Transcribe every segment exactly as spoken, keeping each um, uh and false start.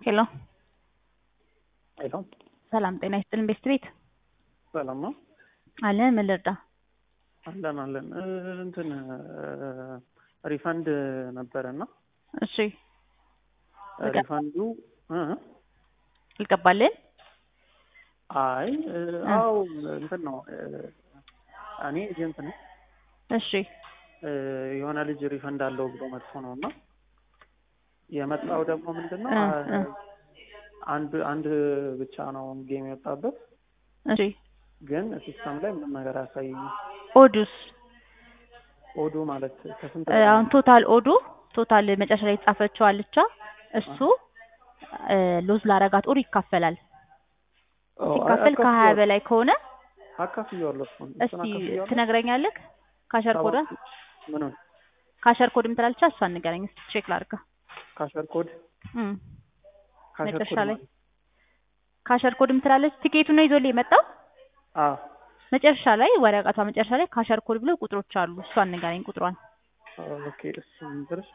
ሄሎ ሄሎ ሰላም ጤና ይስጥልን ቤስት ቤት ሰላም ነው አለ ምን ልርዳ? አለን አለን እንትን ሪፈንድ ነበረና እሺ ሪፈንዱ እ ልቀባልን? አይ አው እንትን ነው እኔ ኤጀንት ነኝ። እሺ የሆነ ልጅ ሪፈንድ አለው ብሎ መጥፎ ነውና የመጣው ደግሞ ምንድነው አንድ አንድ ብቻ ነው ጌም የወጣበት። እሺ ግን ሲስተም ላይ ምን ነገር አሳይ ኦዱስ ኦዱ ማለት ከስንት አሁን ቶታል ኦዱ ቶታል መጨረሻ ላይ ጻፈችው አለቻ እሱ ሎዝ ላረጋት ኦር ይካፈላል። ሲካፈል ከሀያ በላይ ከሆነ አካፍያለሁ። እስቲ ትነግረኛለህ? ካሸር ኮድ ምን ነው ካሸር ኮድ ምትላለች እሷን ንገረኝ እስቲ ቼክ ላድርጋ። ካሸር ኮድ እም ካሸር መጨረሻ ኮድ ላይ ካሸር ኮድ ምትላለች ቲኬቱን ነው ይዞልኝ የመጣው። አዎ መጨረሻ ላይ ወረቀቷ መጨረሻ ላይ ካሸር ኮድ ብሎ ቁጥሮች አሉ። እሷን ንገረኝ ቁጥሯን። ኦኬ እሱን ድረስ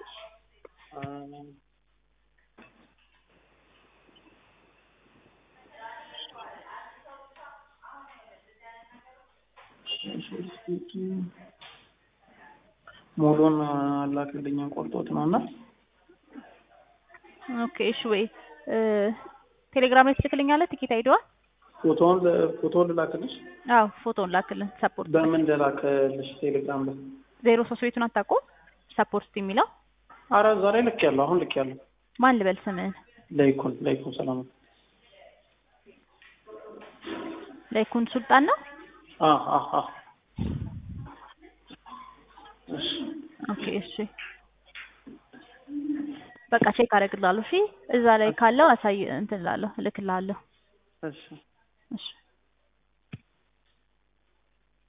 ሙሉን አላክልኝ ቆርጦት ነውና ኦኬ እሺ ወይ ቴሌግራም ላይ ትልክልኛለህ ቲኬት አይደዋል? ፎቶውን ፎቶውን ላክልሽ? አዎ ፎቶውን ላክልን። ሰፖርት በምን ላክልሽ? ቴሌግራም ላይ ዜሮ ሶስት ቤቱን አታውቀውም? ሰፖርት የሚለው ኧረ ዛሬ ልክ ያለው አሁን ልክ ያለው ማን ልበል ስምህን? ለይኩን ለይኩን ሰላም ለይኩን ሱልጣን ነው? አ አ አ እሺ ኦኬ እሺ በቃ ቼክ አደርግልሃለሁ። እሺ እዛ ላይ ካለው አሳይ እንትን እላለሁ እልክልሃለሁ። እሺ እሺ